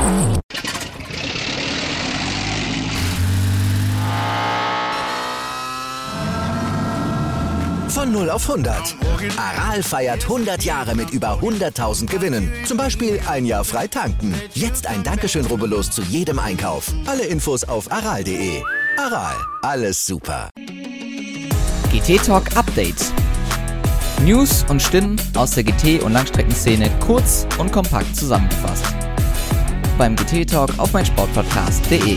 Von 0 auf 100. Aral feiert 100 Jahre mit über 100.000 Gewinnen. Zum Beispiel ein Jahr frei tanken. Jetzt ein Dankeschön, rubbellos zu jedem Einkauf. Alle Infos auf aral.de. Aral, alles super. GT Talk Update. News und Stimmen aus der GT- und Langstreckenszene kurz und kompakt zusammengefasst. Beim GT Talk auf meinsportpodcast.de.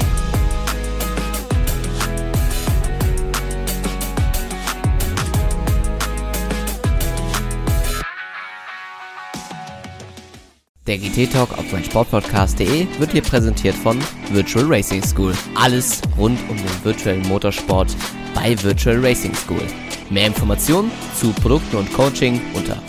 Der GT Talk auf meinsportpodcast.de wird hier präsentiert von Virtual Racing School. Alles rund um den virtuellen Motorsport bei Virtual Racing School. Mehr Informationen zu Produkten und Coaching unter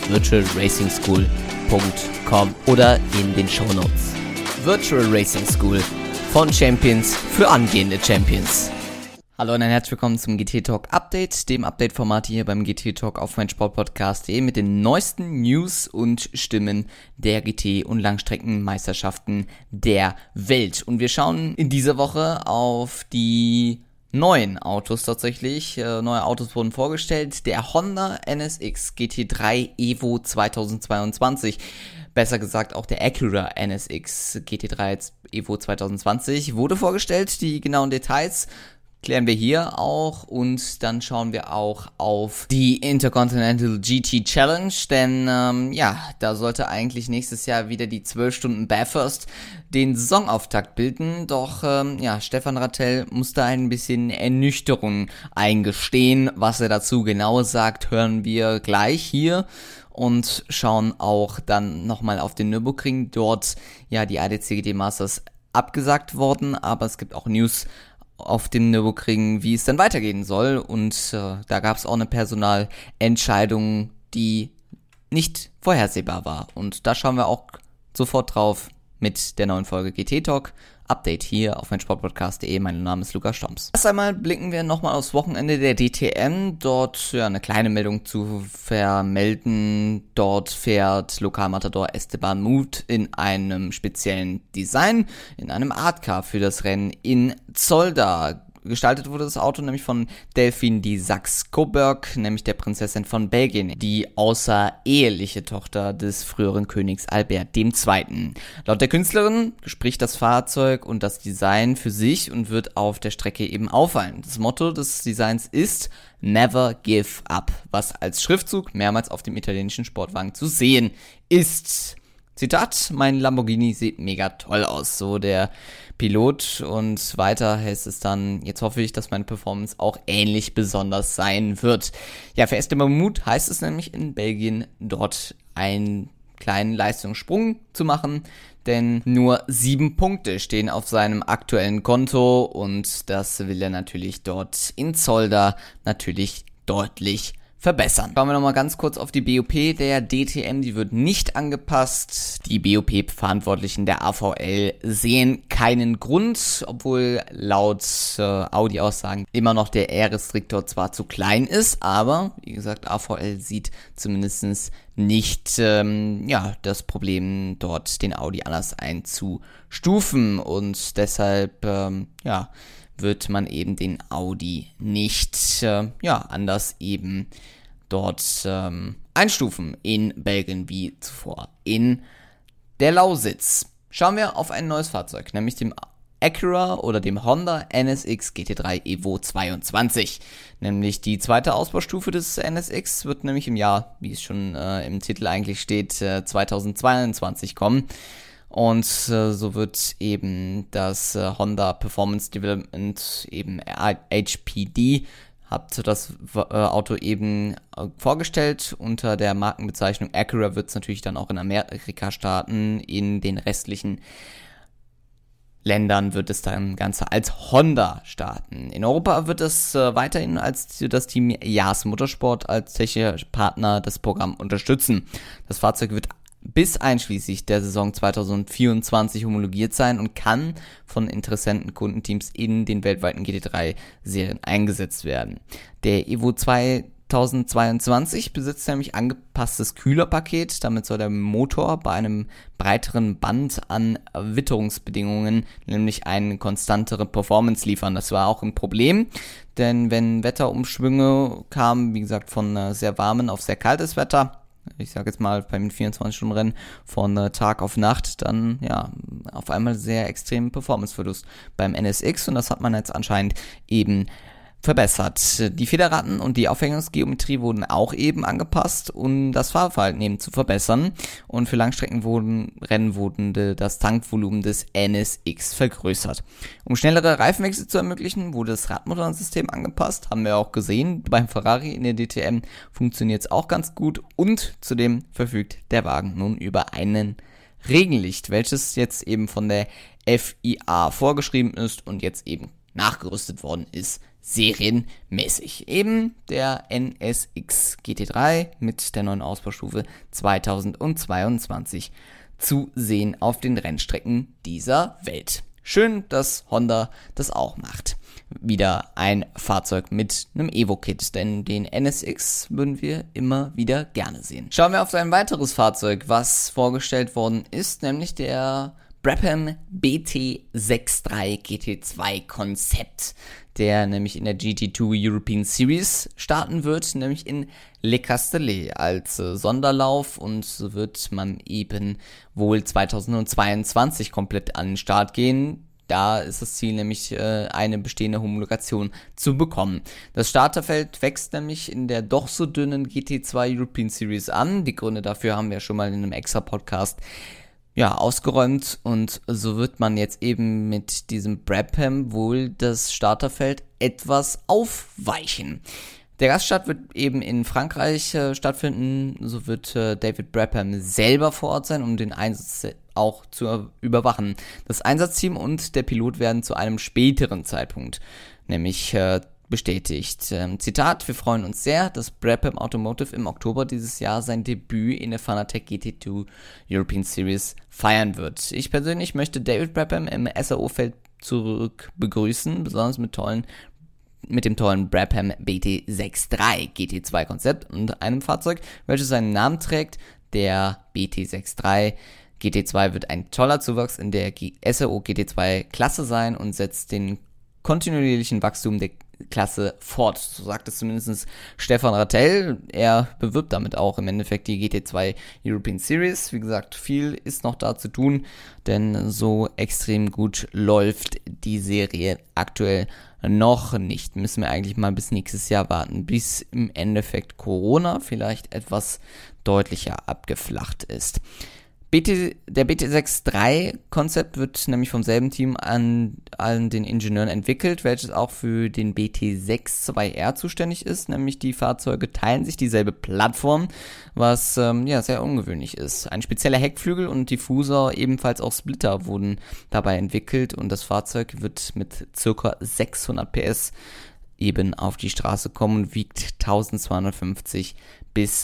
virtualracingschool.com oder in den Shownotes. Virtual Racing School von Champions für angehende Champions. Hallo und ein herzlich willkommen zum GT Talk Update, dem Update-Format hier beim GT Talk auf meinsportpodcast.de mit den neuesten News und Stimmen der GT- und Langstreckenmeisterschaften der Welt. Und wir schauen in dieser Woche auf die neuen Autos tatsächlich. Neue Autos wurden vorgestellt. Der Honda NSX GT3 Evo 2022. Besser gesagt auch der Acura NSX GT3 Evo 2020 wurde vorgestellt. Die genauen Details klären wir hier auch und dann schauen wir auch auf die Intercontinental GT Challenge, denn da sollte eigentlich nächstes Jahr wieder die 12 Stunden Bathurst den Saisonauftakt bilden, doch Stefan Rattel muss da ein bisschen Ernüchterung eingestehen. Was er dazu genau sagt, hören wir gleich hier. Und schauen auch dann nochmal auf den Nürburgring, dort die ADAC GT Masters abgesagt worden, aber es gibt auch News auf dem Nürburgring, wie es dann weitergehen soll. Und da gab es auch eine Personalentscheidung, die nicht vorhersehbar war. Und da schauen wir auch sofort drauf mit der neuen Folge GT Talk Update hier auf meinsportpodcast.de. Mein Name ist Lukas Stomps. Erst einmal blicken wir nochmal aufs Wochenende der DTM. Dort eine kleine Meldung zu vermelden. Dort fährt Lokalmatador Esteban Muth in einem speziellen Design, in einem Artcar für das Rennen in Zolder. Gestaltet wurde das Auto nämlich von Delphine de Saxe-Coburg, nämlich der Prinzessin von Belgien, die außereheliche Tochter des früheren Königs Albert II. Laut der Künstlerin spricht das Fahrzeug und das Design für sich und wird auf der Strecke eben auffallen. Das Motto des Designs ist Never Give Up, was als Schriftzug mehrmals auf dem italienischen Sportwagen zu sehen ist. Zitat, mein Lamborghini sieht mega toll aus, so der Pilot, und weiter heißt es dann, jetzt hoffe ich, dass meine Performance auch ähnlich besonders sein wird. Ja, für Esteban Muth heißt es nämlich in Belgien, dort einen kleinen Leistungssprung zu machen, denn nur 7 Punkte stehen auf seinem aktuellen Konto und das will er natürlich dort in Zolder natürlich deutlich verbessern. Schauen wir nochmal ganz kurz auf die BOP der DTM, die wird nicht angepasst. Die BOP-Verantwortlichen der AVL sehen keinen Grund, obwohl laut Audi-Aussagen immer noch der R-Restriktor zwar zu klein ist, aber wie gesagt, AVL sieht zumindest nicht das Problem, dort den Audi anders einzustufen und deshalb wird man eben den Audi nicht anders eben dort einstufen in Belgien wie zuvor in der Lausitz. Schauen wir auf ein neues Fahrzeug, nämlich dem Acura oder dem Honda NSX GT3 Evo 22. Nämlich die zweite Ausbaustufe des NSX wird nämlich im Jahr, wie es schon im Titel eigentlich steht, 2022 kommen. Und so wird eben das Honda Performance Development, eben HPD, hat das Auto eben vorgestellt. Unter der Markenbezeichnung Acura wird es natürlich dann auch in Amerika starten. In den restlichen Ländern wird es dann Ganze als Honda starten. In Europa wird es weiterhin als das Team Yas Motorsport als technischer Partner das Programm unterstützen. Das Fahrzeug wird bis einschließlich der Saison 2024 homologiert sein und kann von interessenten Kundenteams in den weltweiten GT3-Serien eingesetzt werden. Der Evo 2 2022 besitzt nämlich angepasstes Kühlerpaket. Damit soll der Motor bei einem breiteren Band an Witterungsbedingungen nämlich eine konstantere Performance liefern. Das war auch ein Problem, denn wenn Wetterumschwünge kamen, wie gesagt, von sehr warmen auf sehr kaltes Wetter, ich sage jetzt mal beim 24-Stunden-Rennen von Tag auf Nacht, dann ja auf einmal sehr extremen Performanceverlust beim NSX, und das hat man jetzt anscheinend eben verbessert. Die Federraten und die Aufhängungsgeometrie wurden auch eben angepasst, um das Fahrverhalten eben zu verbessern, und für Langstreckenrennen wurde das Tankvolumen des NSX vergrößert. Um schnellere Reifenwechsel zu ermöglichen, wurde das Radmotorensystem angepasst, haben wir auch gesehen. Beim Ferrari in der DTM funktioniert es auch ganz gut, und zudem verfügt der Wagen nun über einen Regenlicht, welches jetzt eben von der FIA vorgeschrieben ist und jetzt eben nachgerüstet worden ist, serienmäßig. Eben der NSX GT3 mit der neuen Ausbaustufe 2022 zu sehen auf den Rennstrecken dieser Welt. Schön, dass Honda das auch macht. Wieder ein Fahrzeug mit einem Evo-Kit, denn den NSX würden wir immer wieder gerne sehen. Schauen wir auf ein weiteres Fahrzeug, was vorgestellt worden ist, nämlich der Brabham BT63 GT2 Konzept, der nämlich in der GT2 European Series starten wird, nämlich in Le Castellet als Sonderlauf, und so wird man eben wohl 2022 komplett an den Start gehen. Da ist das Ziel nämlich, eine bestehende Homologation zu bekommen. Das Starterfeld wächst nämlich in der doch so dünnen GT2 European Series an. Die Gründe dafür haben wir schon mal in einem extra Podcast ausgeräumt, und so wird man jetzt eben mit diesem Brabham wohl das Starterfeld etwas aufweichen. Der Gaststart wird eben in Frankreich stattfinden, so wird David Brabham selber vor Ort sein, um den Einsatz auch zu überwachen. Das Einsatzteam und der Pilot werden zu einem späteren Zeitpunkt nämlich bestätigt. Zitat: Wir freuen uns sehr, dass Brabham Automotive im Oktober dieses Jahr sein Debüt in der Fanatec GT2 European Series feiern wird. Ich persönlich möchte David Brabham im SAO-Feld zurück begrüßen, besonders mit dem tollen Brabham BT63 GT2 Konzept und einem Fahrzeug, welches seinen Namen trägt. Der BT63 GT2 wird ein toller Zuwachs in der SAO GT2 Klasse sein und setzt den kontinuierlichen Wachstum der Klasse fort. So sagt es zumindest Stefan Rattel. Er bewirbt damit auch im Endeffekt die GT2 European Series. Wie gesagt, viel ist noch da zu tun, denn so extrem gut läuft die Serie aktuell noch nicht. Müssen wir eigentlich mal bis nächstes Jahr warten, bis im Endeffekt Corona vielleicht etwas deutlicher abgeflacht ist. Der BT63-Konzept wird nämlich vom selben Team an den Ingenieuren entwickelt, welches auch für den BT62R zuständig ist, nämlich die Fahrzeuge teilen sich dieselbe Plattform, was sehr ungewöhnlich ist. Ein spezieller Heckflügel und Diffusor, ebenfalls auch Splitter, wurden dabei entwickelt, und das Fahrzeug wird mit ca. 600 PS eben auf die Straße kommen und wiegt 1250 bis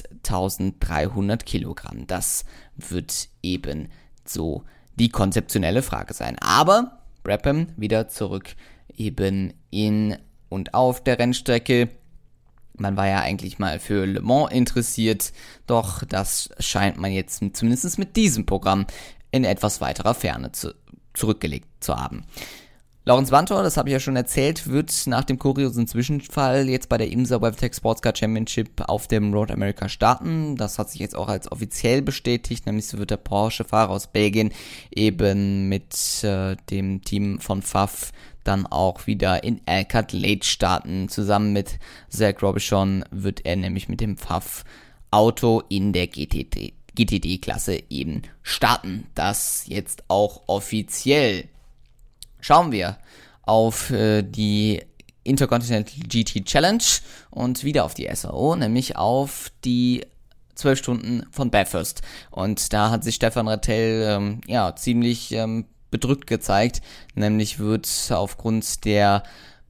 1300 Kilogramm. Das wird eben so die konzeptionelle Frage sein. Aber Brabham wieder zurück eben in und auf der Rennstrecke. Man war ja eigentlich mal für Le Mans interessiert, doch das scheint man jetzt zumindest mit diesem Programm in etwas weiterer Ferne zurückgelegt zu haben. Laurens Vanthoor, das habe ich ja schon erzählt, wird nach dem kuriosen Zwischenfall jetzt bei der IMSA WeatherTech Sports Car Championship auf dem Road America starten. Das hat sich jetzt auch als offiziell bestätigt, nämlich so wird der Porsche-Fahrer aus Belgien eben mit dem Team von Pfaff dann auch wieder in Elkhart Lake starten. Zusammen mit Zach Robichon wird er nämlich mit dem Pfaff-Auto in der GTD-Klasse eben starten. Das jetzt auch offiziell. Schauen wir auf die Intercontinental GT Challenge und wieder auf die SAO, nämlich auf die 12 Stunden von Bathurst. Und da hat sich Stefan Rattel ziemlich bedrückt gezeigt, nämlich wird aufgrund der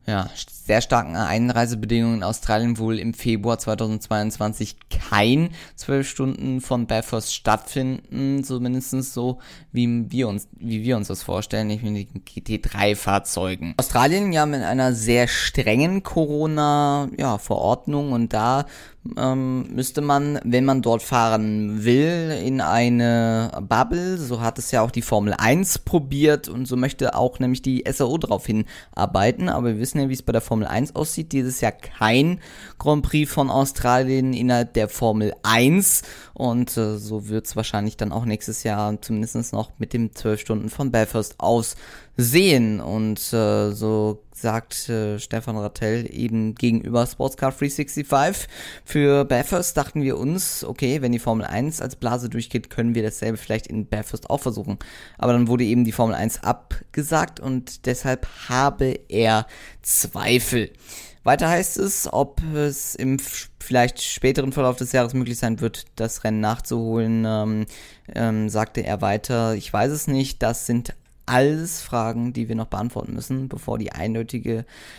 sehr starken Einreisebedingungen in Australien wohl im Februar 2022 kein 12 Stunden von Bathurst stattfinden, zumindest so, wie wir uns das vorstellen, nämlich mit den GT3-Fahrzeugen. Australien ja mit einer sehr strengen Corona-Verordnung und da müsste man, wenn man dort fahren will, in eine Bubble, so hat es ja auch die Formel 1 probiert und so möchte auch nämlich die SAO darauf hinarbeiten, aber wir wissen ja, wie es bei der Formel 1 aussieht, dieses Jahr kein Grand Prix von Australien innerhalb der Formel 1 und so wird es wahrscheinlich dann auch nächstes Jahr zumindest noch mit dem 12 Stunden von Bathurst aussehen und so sagt Stefan Rattel eben gegenüber Sportscar 365. Für Bathurst dachten wir uns, okay, wenn die Formel 1 als Blase durchgeht, können wir dasselbe vielleicht in Bathurst auch versuchen. Aber dann wurde eben die Formel 1 abgesagt und deshalb habe er Zweifel. Weiter heißt es, ob es im vielleicht späteren Verlauf des Jahres möglich sein wird, das Rennen nachzuholen, sagte er weiter. Ich weiß es nicht, das sind alles Fragen, die wir noch beantworten müssen, bevor der eindeutige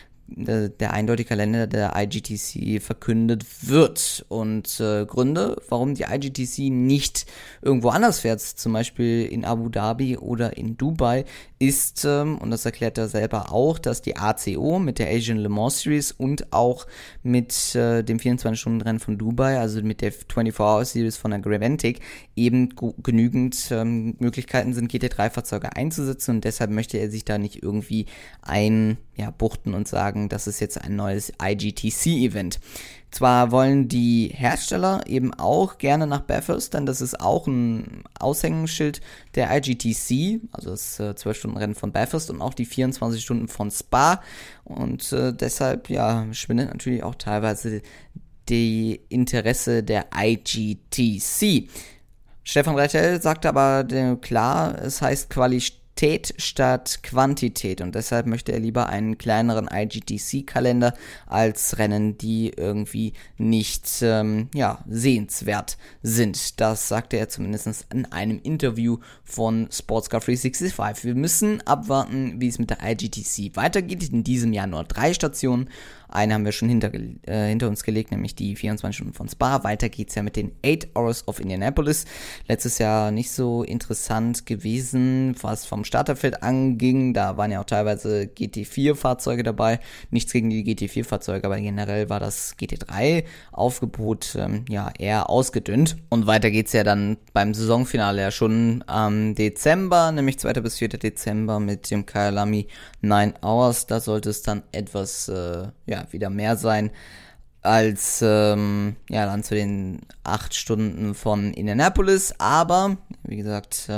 Kalender der IGTC verkündet wird. Und Gründe, warum die IGTC nicht irgendwo anders fährt, zum Beispiel in Abu Dhabi oder in Dubai, ist, und das erklärt er selber auch, dass die ACO mit der Asian Le Mans Series und auch mit dem 24-Stunden-Rennen von Dubai, also mit der 24-Hour-Series von der Graventic, eben genügend Möglichkeiten sind, GT3-Fahrzeuge einzusetzen und deshalb möchte er sich da nicht irgendwie buchten und sagen, das ist jetzt ein neues IGTC-Event. Zwar wollen die Hersteller eben auch gerne nach Bathurst, denn das ist auch ein Aushängeschild der IGTC, also das 12-Stunden-Rennen von Bathurst und auch die 24 Stunden von Spa und deshalb schwindet natürlich auch teilweise die Interesse der IGTC. Stefan Rattel sagt aber klar, es heißt Qualität statt Quantität und deshalb möchte er lieber einen kleineren IGTC-Kalender als Rennen, die irgendwie nicht sehenswert sind. Das sagte er zumindest in einem Interview von Sportscar 365. Wir müssen abwarten, wie es mit der IGTC weitergeht. In diesem Jahr nur 3 Stationen. Eine haben wir schon hinter uns gelegt, nämlich die 24 Stunden von Spa. Weiter geht's ja mit den 8 Hours of Indianapolis. Letztes Jahr nicht so interessant gewesen, was vom Starterfeld anging. Da waren ja auch teilweise GT4-Fahrzeuge dabei. Nichts gegen die GT4-Fahrzeuge, aber generell war das GT3-Aufgebot eher ausgedünnt. Und weiter geht's ja dann beim Saisonfinale ja schon am Dezember, nämlich 2. bis 4. Dezember mit dem Kyalami 9 Hours. Da sollte es dann etwas wieder mehr sein als dann zu den 8 Stunden von Indianapolis, aber wie gesagt,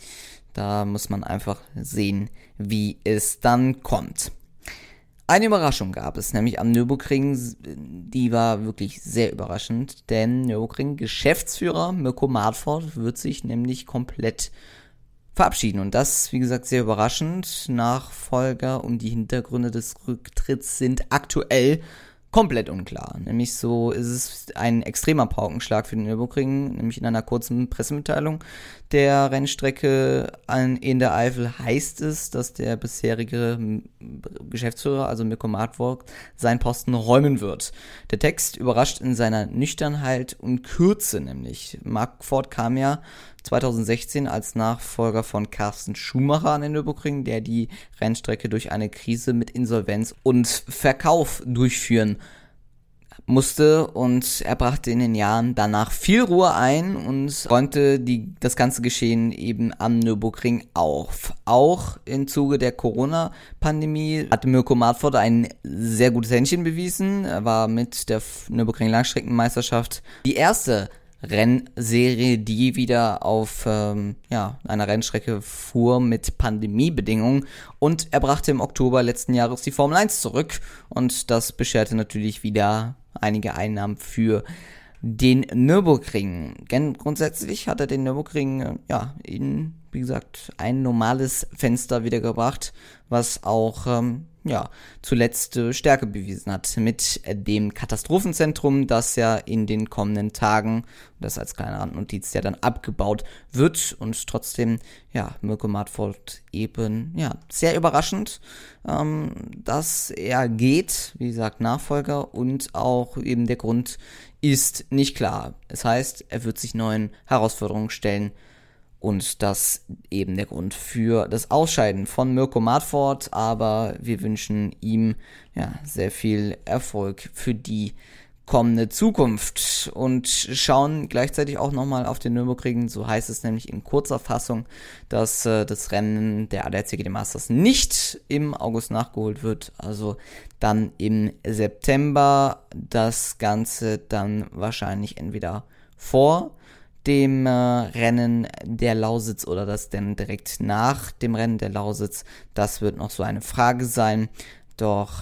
da muss man einfach sehen, wie es dann kommt. Eine Überraschung gab es, nämlich am Nürburgring, die war wirklich sehr überraschend, denn Nürburgring-Geschäftsführer Mirko Martfort wird sich nämlich komplett verabschieden und das, wie gesagt, sehr überraschend. Nachfolger und die Hintergründe des Rücktritts sind aktuell komplett unklar. Nämlich so ist es ein extremer Paukenschlag für den Nürburgring, nämlich in einer kurzen Pressemitteilung der Rennstrecke in der Eifel heißt es, dass der bisherige Geschäftsführer, also Mirko Martfort, seinen Posten räumen wird. Der Text überrascht in seiner Nüchternheit und Kürze nämlich. Martfort kam ja 2016 als Nachfolger von Carsten Schumacher an den Nürburgring, der die Rennstrecke durch eine Krise mit Insolvenz und Verkauf durchführen musste und er brachte in den Jahren danach viel Ruhe ein und räumte das ganze Geschehen eben am Nürburgring auf. Auch im Zuge der Corona-Pandemie hatte Mirko Martfort ein sehr gutes Händchen bewiesen. Er war mit der Nürburgring Langstreckenmeisterschaft die erste Rennserie, die wieder auf einer Rennstrecke fuhr mit Pandemiebedingungen und er brachte im Oktober letzten Jahres die Formel 1 zurück und das bescherte natürlich wieder einige Einnahmen für den Nürburgring. Grundsätzlich hat er den Nürburgring in, wie gesagt, ein normales Fenster wiedergebracht, was auch zuletzt Stärke bewiesen hat mit dem Katastrophenzentrum, das ja in den kommenden Tagen, das als kleine Randnotiz ja dann abgebaut wird und trotzdem, Mirko Martvold eben, sehr überraschend, dass er geht, wie gesagt, Nachfolger, und auch eben der Grund ist nicht klar. Es heißt, er wird sich neuen Herausforderungen stellen. Und das eben der Grund für das Ausscheiden von Mirko Martvold, aber wir wünschen ihm sehr viel Erfolg für die kommende Zukunft und schauen gleichzeitig auch nochmal auf den Nürburgring. So heißt es nämlich in kurzer Fassung, dass das Rennen der ADAC GT Masters nicht im August nachgeholt wird, also dann im September. Das Ganze dann wahrscheinlich entweder vor dem Rennen der Lausitz oder das denn direkt nach dem Rennen der Lausitz. Das wird noch so eine Frage sein. Doch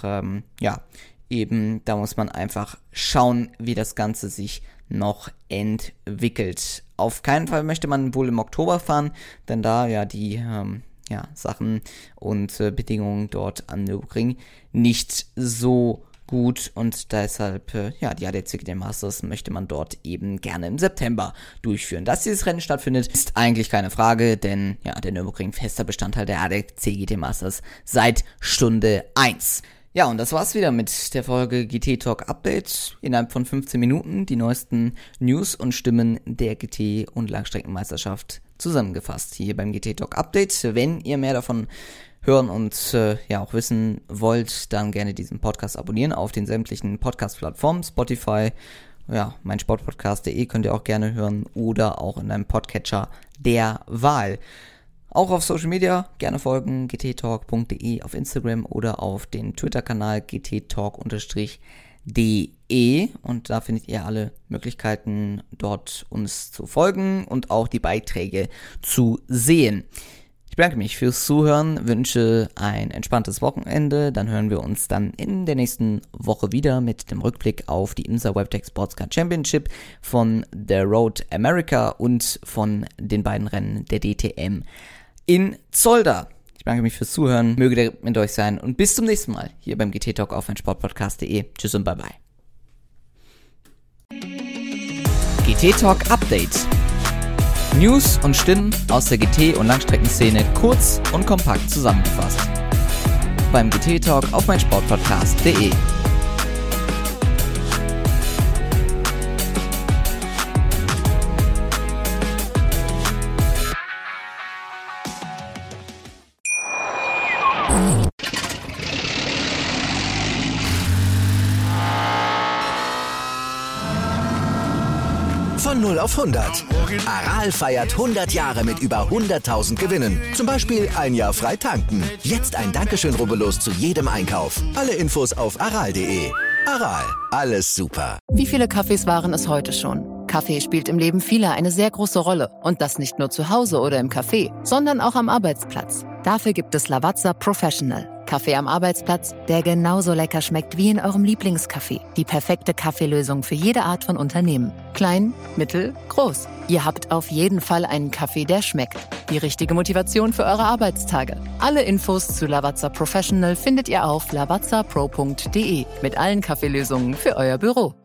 eben, da muss man einfach schauen, wie das Ganze sich noch entwickelt. Auf keinen Fall möchte man wohl im Oktober fahren, denn da die Sachen und Bedingungen dort am Nürburgring nicht so gut und deshalb, die ADAC GT Masters möchte man dort eben gerne im September durchführen. Dass dieses Rennen stattfindet, ist eigentlich keine Frage, denn der Nürburgring fester Bestandteil der ADAC GT Masters seit Stunde 1. Ja, und das war's wieder mit der Folge GT Talk Update. Innerhalb von 15 Minuten die neuesten News und Stimmen der GT- und Langstreckenmeisterschaft zusammengefasst hier beim GT Talk Update. Wenn ihr mehr davon hören und auch wissen wollt, dann gerne diesen Podcast abonnieren auf den sämtlichen Podcast-Plattformen, Spotify, meinsportpodcast.de könnt ihr auch gerne hören oder auch in einem Podcatcher der Wahl. Auch auf Social Media gerne folgen, gttalk.de auf Instagram oder auf den Twitter-Kanal gttalk_de und da findet ihr alle Möglichkeiten, dort uns zu folgen und auch die Beiträge zu sehen. Ich bedanke mich fürs Zuhören, wünsche ein entspanntes Wochenende, dann hören wir uns dann in der nächsten Woche wieder mit dem Rückblick auf die IMSA WebTech Sportscar Championship von The Road America und von den beiden Rennen der DTM in Zolder. Ich bedanke mich fürs Zuhören, möge der mit euch sein und bis zum nächsten Mal hier beim GT Talk auf meinsportpodcast.de. Tschüss und bye bye. GT Talk Update. News und Stimmen aus der GT- und Langstreckenszene kurz und kompakt zusammengefasst. Beim GT Talk auf meinsportpodcast.de. Von 0 auf 100. Aral feiert 100 Jahre mit über 100.000 Gewinnen. Zum Beispiel ein Jahr frei tanken. Jetzt ein Dankeschön, rubbellos zu jedem Einkauf. Alle Infos auf aral.de. Aral, alles super. Wie viele Kaffees waren es heute schon? Kaffee spielt im Leben vieler eine sehr große Rolle. Und das nicht nur zu Hause oder im Café, sondern auch am Arbeitsplatz. Dafür gibt es Lavazza Professional. Kaffee am Arbeitsplatz, der genauso lecker schmeckt wie in eurem Lieblingscafé. Die perfekte Kaffeelösung für jede Art von Unternehmen. Klein, mittel, groß. Ihr habt auf jeden Fall einen Kaffee, der schmeckt. Die richtige Motivation für eure Arbeitstage. Alle Infos zu Lavazza Professional findet ihr auf lavazzapro.de mit allen Kaffeelösungen für euer Büro.